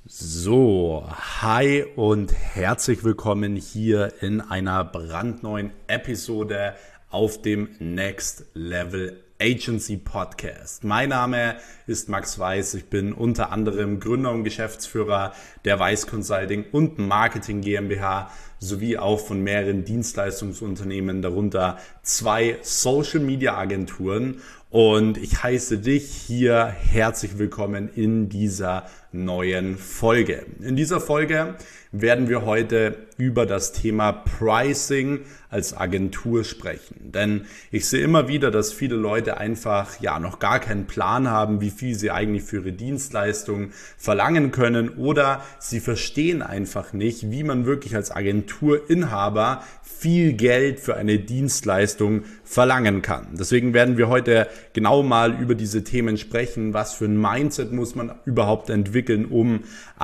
So, hi und herzlich willkommen hier in einer brandneuen Episode auf dem Next Level Agency Podcast. Mein Name ist Max Weiß, ich bin unter anderem Gründer und Geschäftsführer der Weiß Consulting und Marketing GmbH sowie auch von mehreren Dienstleistungsunternehmen, darunter 2 Social Media Agenturen. Und ich heiße dich hier herzlich willkommen in dieser neuen Folge. In dieser Folge werden wir heute über das Thema Pricing als Agentur sprechen. Denn ich sehe immer wieder, dass viele Leute einfach noch gar keinen Plan haben, wie viel sie eigentlich für ihre Dienstleistung verlangen können, oder sie verstehen einfach nicht, wie man wirklich als Agenturinhaber viel Geld für eine Dienstleistung verlangen kann. Deswegen werden wir heute genau mal über diese Themen sprechen. Was für ein Mindset muss man überhaupt entwickeln, um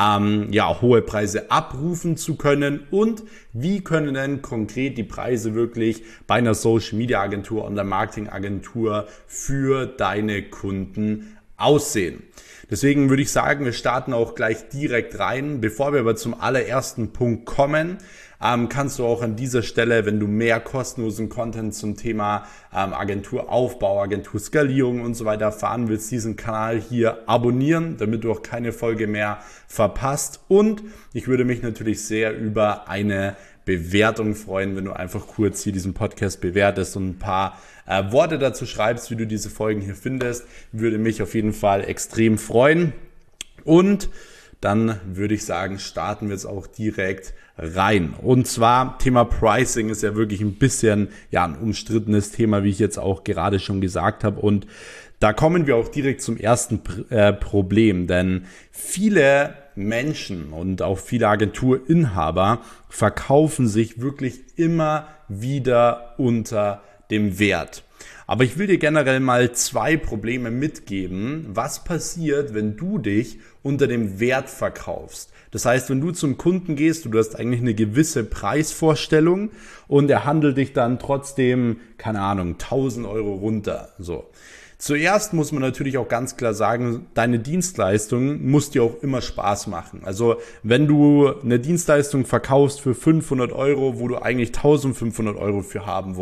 hohe Preise abrufen zu können, und wie können denn konkret die Preise wirklich bei einer Social Media Agentur und einer Marketing Agentur für deine Kunden aussehen. Deswegen würde ich sagen, wir starten auch gleich direkt rein. Bevor wir aber zum allerersten Punkt kommen, kannst du auch an dieser Stelle, wenn du mehr kostenlosen Content zum Thema Agenturaufbau, Agenturskalierung und so weiter erfahren willst, diesen Kanal hier abonnieren, damit du auch keine Folge mehr verpasst. Und ich würde mich natürlich sehr über eine Bewertung freuen, wenn du einfach kurz hier diesen Podcast bewertest und ein paar Worte dazu schreibst, wie du diese Folgen hier findest. Würde mich auf jeden Fall extrem freuen. Und dann würde ich sagen, starten wir jetzt auch direkt rein. Und zwar Thema Pricing ist ja wirklich ein bisschen ein umstrittenes Thema, wie ich jetzt auch gerade schon gesagt habe. Und da kommen wir auch direkt zum ersten Problem, denn viele Menschen und auch viele Agenturinhaber verkaufen sich wirklich immer wieder unter dem Wert. Aber ich will dir generell mal 2 Probleme mitgeben, was passiert, wenn du dich unter dem Wert verkaufst. Das heißt, wenn du zum Kunden gehst, du hast eigentlich eine gewisse Preisvorstellung und er handelt dich dann trotzdem, 1.000 Euro runter. So. Zuerst muss man natürlich auch ganz klar sagen, deine Dienstleistung muss dir auch immer Spaß machen. Also wenn du eine Dienstleistung verkaufst für 500 Euro, wo du eigentlich 1.500 Euro für haben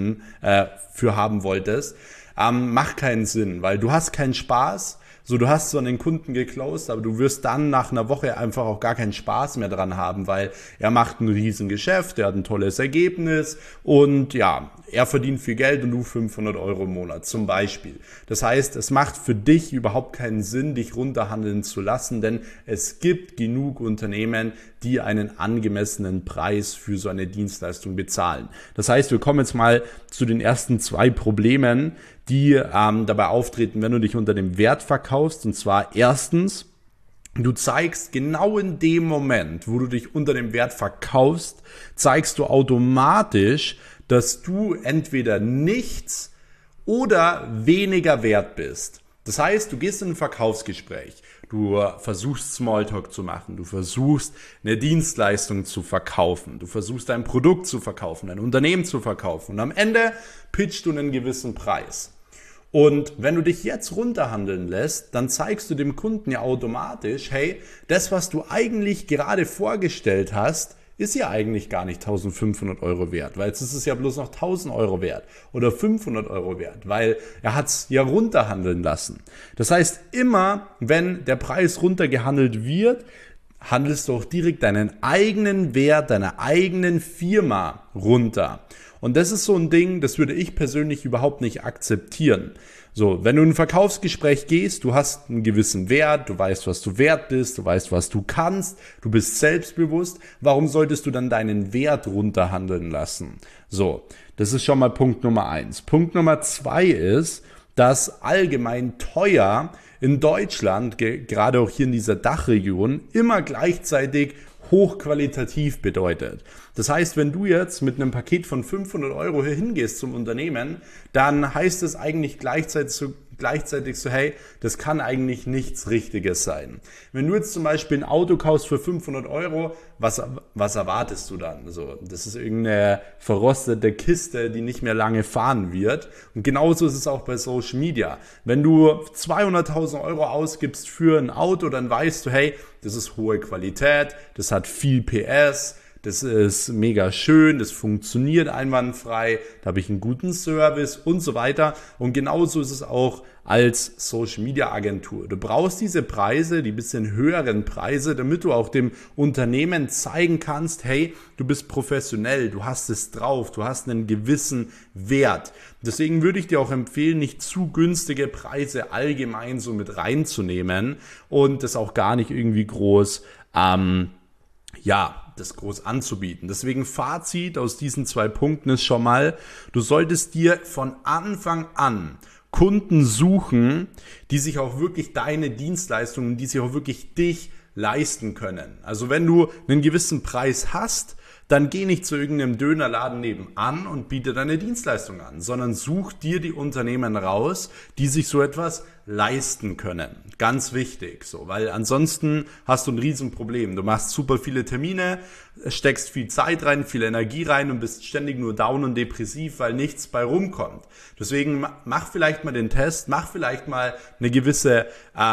wolltest, macht keinen Sinn, weil du hast keinen Spaß. So, du hast so einen Kunden geclosed, aber du wirst dann nach einer Woche einfach auch gar keinen Spaß mehr dran haben, weil er macht ein riesen Geschäft, er hat ein tolles Ergebnis und er verdient viel Geld und du 500 Euro im Monat zum Beispiel. Das heißt, es macht für dich überhaupt keinen Sinn, dich runterhandeln zu lassen, denn es gibt genug Unternehmen, die einen angemessenen Preis für so eine Dienstleistung bezahlen. Das heißt, wir kommen jetzt mal zu den ersten 2 Problemen, die dabei auftreten, wenn du dich unter dem Wert verkaufst. Und zwar erstens, du zeigst genau in dem Moment, wo du dich unter dem Wert verkaufst, zeigst du automatisch, dass du entweder nichts oder weniger wert bist. Das heißt, du gehst in ein Verkaufsgespräch, du versuchst Smalltalk zu machen, du versuchst eine Dienstleistung zu verkaufen, du versuchst ein Produkt zu verkaufen, ein Unternehmen zu verkaufen und am Ende pitchst du einen gewissen Preis. Und wenn du dich jetzt runterhandeln lässt, dann zeigst du dem Kunden ja automatisch, hey, das, was du eigentlich gerade vorgestellt hast, ist ja eigentlich gar nicht 1.500 Euro wert, weil jetzt ist es ja bloß noch 1.000 Euro wert oder 500 Euro wert, weil er hat es ja runterhandeln lassen. Das heißt, immer wenn der Preis runtergehandelt wird, handelst du auch direkt deinen eigenen Wert, deiner eigenen Firma runter. Und das ist so ein Ding, das würde ich persönlich überhaupt nicht akzeptieren. So, wenn du in ein Verkaufsgespräch gehst, du hast einen gewissen Wert, du weißt, was du wert bist, du weißt, was du kannst, du bist selbstbewusst, warum solltest du dann deinen Wert runterhandeln lassen? So, das ist schon mal Punkt Nummer 1. Punkt Nummer 2 ist, dass allgemein teuer in Deutschland, gerade auch hier in dieser Dachregion, immer gleichzeitig hochqualitativ bedeutet. Das heißt, wenn du jetzt mit einem Paket von 500 Euro hier hingehst zum Unternehmen, dann heißt es eigentlich gleichzeitig so, hey, das kann eigentlich nichts Richtiges sein. Wenn du jetzt zum Beispiel ein Auto kaufst für 500 Euro, was erwartest du dann? Also, das ist irgendeine verrostete Kiste, die nicht mehr lange fahren wird. Und genauso ist es auch bei Social Media. Wenn du 200.000 Euro ausgibst für ein Auto, dann weißt du, hey, das ist hohe Qualität, das hat viel PS, das ist mega schön, das funktioniert einwandfrei, da habe ich einen guten Service und so weiter. Und genauso ist es auch als Social Media Agentur. Du brauchst diese Preise, die bisschen höheren Preise, damit du auch dem Unternehmen zeigen kannst, hey, du bist professionell, du hast es drauf, du hast einen gewissen Wert. Deswegen würde ich dir auch empfehlen, nicht zu günstige Preise allgemein so mit reinzunehmen und das auch gar nicht irgendwie groß, das groß anzubieten. Deswegen Fazit aus diesen 2 Punkten ist schon mal, du solltest dir von Anfang an Kunden suchen, die sich auch wirklich deine Dienstleistungen, die sich auch wirklich dich leisten können. Also wenn du einen gewissen Preis hast, dann geh nicht zu irgendeinem Dönerladen nebenan und biete deine Dienstleistung an, sondern such dir die Unternehmen raus, die sich so etwas leisten können. Ganz wichtig, so, weil ansonsten hast du ein Riesenproblem. Du machst super viele Termine, steckst viel Zeit rein, viel Energie rein und bist ständig nur down und depressiv, weil nichts bei rumkommt. Deswegen mach vielleicht mal den Test, mach vielleicht mal eine gewisse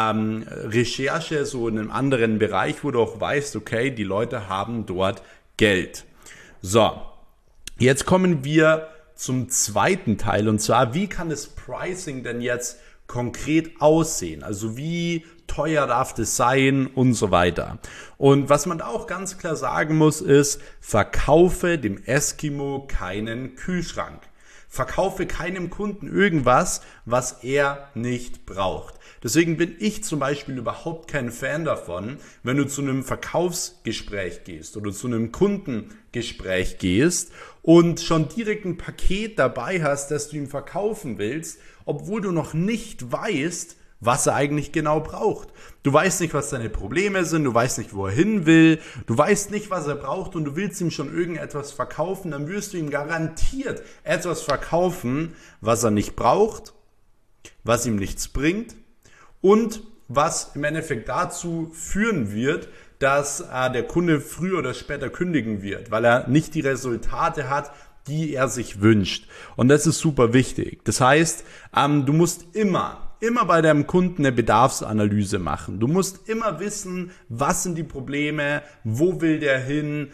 Recherche so in einem anderen Bereich, wo du auch weißt, okay, die Leute haben dort Geld. So, jetzt kommen wir zum zweiten Teil und zwar, wie kann das Pricing denn jetzt konkret aussehen? Also wie teuer darf das sein und so weiter. Und was man auch ganz klar sagen muss ist, verkaufe dem Eskimo keinen Kühlschrank. Verkaufe keinem Kunden irgendwas, was er nicht braucht. Deswegen bin ich zum Beispiel überhaupt kein Fan davon, wenn du zu einem Verkaufsgespräch gehst oder zu einem Kundengespräch gehst und schon direkt ein Paket dabei hast, das du ihm verkaufen willst, obwohl du noch nicht weißt, was er eigentlich genau braucht. Du weißt nicht, was seine Probleme sind, du weißt nicht, wo er hin will, du weißt nicht, was er braucht und du willst ihm schon irgendetwas verkaufen, dann wirst du ihm garantiert etwas verkaufen, was er nicht braucht, was ihm nichts bringt und was im Endeffekt dazu führen wird, dass der Kunde früher oder später kündigen wird, weil er nicht die Resultate hat, die er sich wünscht. Und das ist super wichtig. Das heißt, du musst immer bei deinem Kunden eine Bedarfsanalyse machen. Du musst immer wissen, was sind die Probleme, wo will der hin,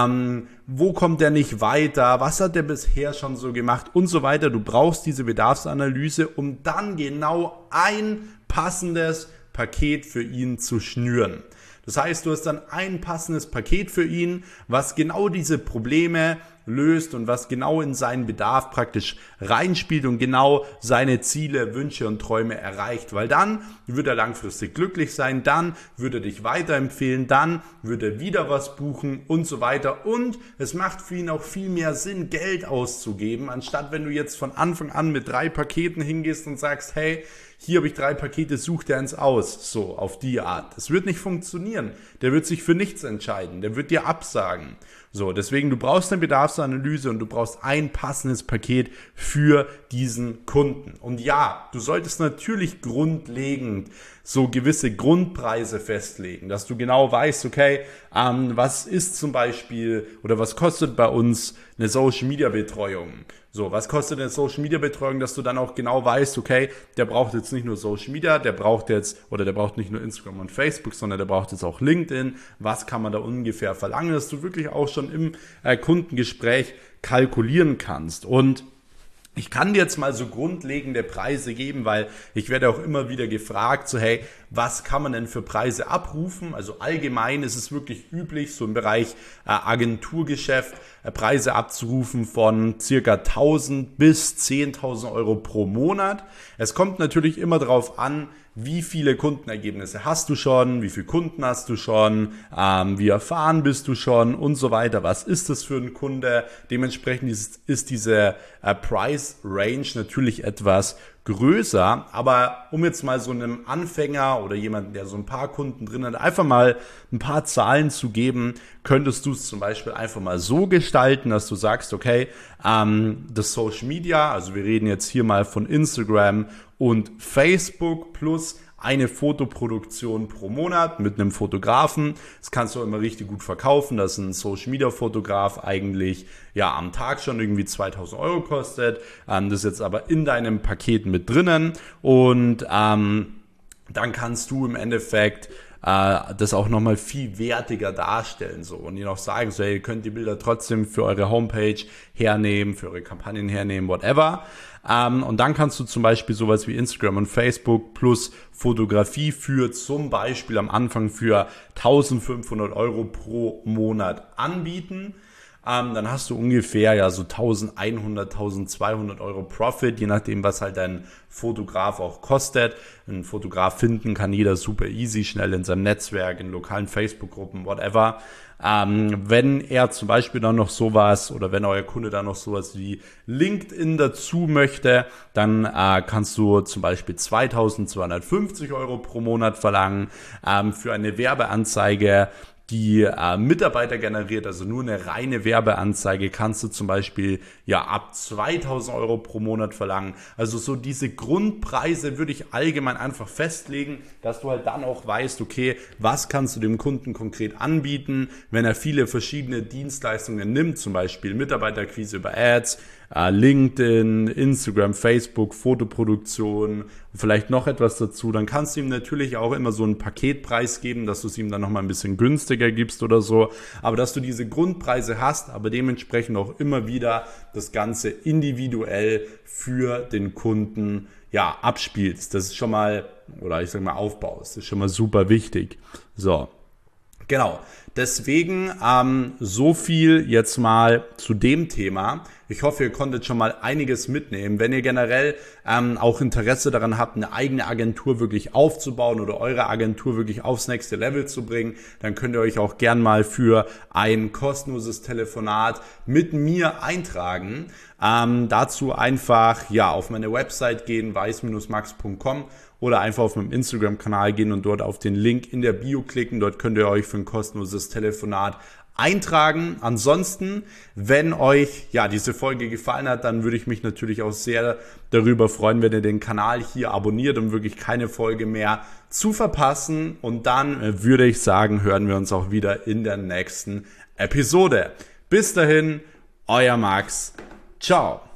wo kommt der nicht weiter, was hat der bisher schon so gemacht und so weiter. Du brauchst diese Bedarfsanalyse, um dann genau ein passendes Paket für ihn zu schnüren. Das heißt, du hast dann ein passendes Paket für ihn, was genau diese Probleme löst und was genau in seinen Bedarf praktisch reinspielt und genau seine Ziele, Wünsche und Träume erreicht. Weil dann wird er langfristig glücklich sein, dann wird er dich weiterempfehlen, dann wird er wieder was buchen und so weiter. Und es macht für ihn auch viel mehr Sinn, Geld auszugeben, anstatt wenn du jetzt von Anfang an mit 3 Paketen hingehst und sagst, hey, hier habe ich 3 Pakete, such dir eins aus. So, auf die Art. Das wird nicht funktionieren. Der wird sich für nichts entscheiden. Der wird dir absagen. So, deswegen, du brauchst eine Bedarfsanalyse und du brauchst ein passendes Paket für diesen Kunden. Und ja, du solltest natürlich grundlegend so gewisse Grundpreise festlegen, dass du genau weißt, okay, was ist zum Beispiel oder was kostet bei uns eine Social Media Betreuung? So, was kostet eine Social Media Betreuung, dass du dann auch genau weißt, okay, der braucht jetzt nicht nur Social Media, der braucht nicht nur Instagram und Facebook, sondern der braucht jetzt auch LinkedIn. Was kann man da ungefähr verlangen, dass du wirklich auch schon im Kundengespräch kalkulieren kannst. Und ich kann dir jetzt mal so grundlegende Preise geben, weil ich werde auch immer wieder gefragt, so hey, was kann man denn für Preise abrufen? Also allgemein ist es wirklich üblich, so im Bereich Agenturgeschäft Preise abzurufen von circa 1.000 bis 10.000 Euro pro Monat. Es kommt natürlich immer darauf an, wie viele Kundenergebnisse hast du schon, wie viele Kunden hast du schon, wie erfahren bist du schon und so weiter. Was ist das für ein Kunde? Dementsprechend ist diese Price Range natürlich etwas größer, aber um jetzt mal so einem Anfänger oder jemanden, der so ein paar Kunden drin hat, einfach mal ein paar Zahlen zu geben, könntest du es zum Beispiel einfach mal so gestalten, dass du sagst, okay, das Social Media, also wir reden jetzt hier mal von Instagram und Facebook plus eine Fotoproduktion pro Monat mit einem Fotografen. Das kannst du immer richtig gut verkaufen, dass ein Social-Media-Fotograf eigentlich am Tag schon irgendwie 2.000 Euro kostet. Das ist jetzt aber in deinem Paket mit drinnen und dann kannst du im Endeffekt das auch nochmal viel wertiger darstellen so und ihnen auch sagen, so, hey, ihr könnt die Bilder trotzdem für eure Homepage hernehmen, für eure Kampagnen hernehmen, whatever. Und dann kannst du zum Beispiel sowas wie Instagram und Facebook plus Fotografie für zum Beispiel am Anfang für 1.500 Euro pro Monat anbieten. Dann hast du ungefähr so 1.100, 1.200 Euro Profit, je nachdem, was halt dein Fotograf auch kostet. Einen Fotograf finden kann jeder super easy, schnell in seinem Netzwerk, in lokalen Facebook-Gruppen, whatever. Wenn er zum Beispiel dann noch sowas oder wenn euer Kunde dann noch sowas wie LinkedIn dazu möchte, dann kannst du zum Beispiel 2.250 Euro pro Monat verlangen für eine Werbeanzeige, die Mitarbeiter generiert, also nur eine reine Werbeanzeige, kannst du zum Beispiel ab 2.000 Euro pro Monat verlangen. Also so diese Grundpreise würde ich allgemein einfach festlegen, dass du halt dann auch weißt, okay, was kannst du dem Kunden konkret anbieten, wenn er viele verschiedene Dienstleistungen nimmt, zum Beispiel Mitarbeiterakquise über Ads, LinkedIn, Instagram, Facebook, Fotoproduktion, vielleicht noch etwas dazu, dann kannst du ihm natürlich auch immer so einen Paketpreis geben, dass du es ihm dann nochmal ein bisschen günstiger gibst oder so, aber dass du diese Grundpreise hast, aber dementsprechend auch immer wieder das Ganze individuell für den Kunden abspielst. Das ist schon mal, oder ich sage mal aufbaust, das ist schon mal super wichtig. So. Genau, deswegen so viel jetzt mal zu dem Thema. Ich hoffe, ihr konntet schon mal einiges mitnehmen. Wenn ihr generell auch Interesse daran habt, eine eigene Agentur wirklich aufzubauen oder eure Agentur wirklich aufs nächste Level zu bringen, dann könnt ihr euch auch gern mal für ein kostenloses Telefonat mit mir eintragen. Dazu einfach auf meine Website gehen, weiß-max.com oder einfach auf meinem Instagram-Kanal gehen und dort auf den Link in der Bio klicken. Dort könnt ihr euch für ein kostenloses Telefonat eintragen. Ansonsten, wenn euch diese Folge gefallen hat, dann würde ich mich natürlich auch sehr darüber freuen, wenn ihr den Kanal hier abonniert, um wirklich keine Folge mehr zu verpassen. Und dann würde ich sagen, hören wir uns auch wieder in der nächsten Episode. Bis dahin, euer Max. Ciao.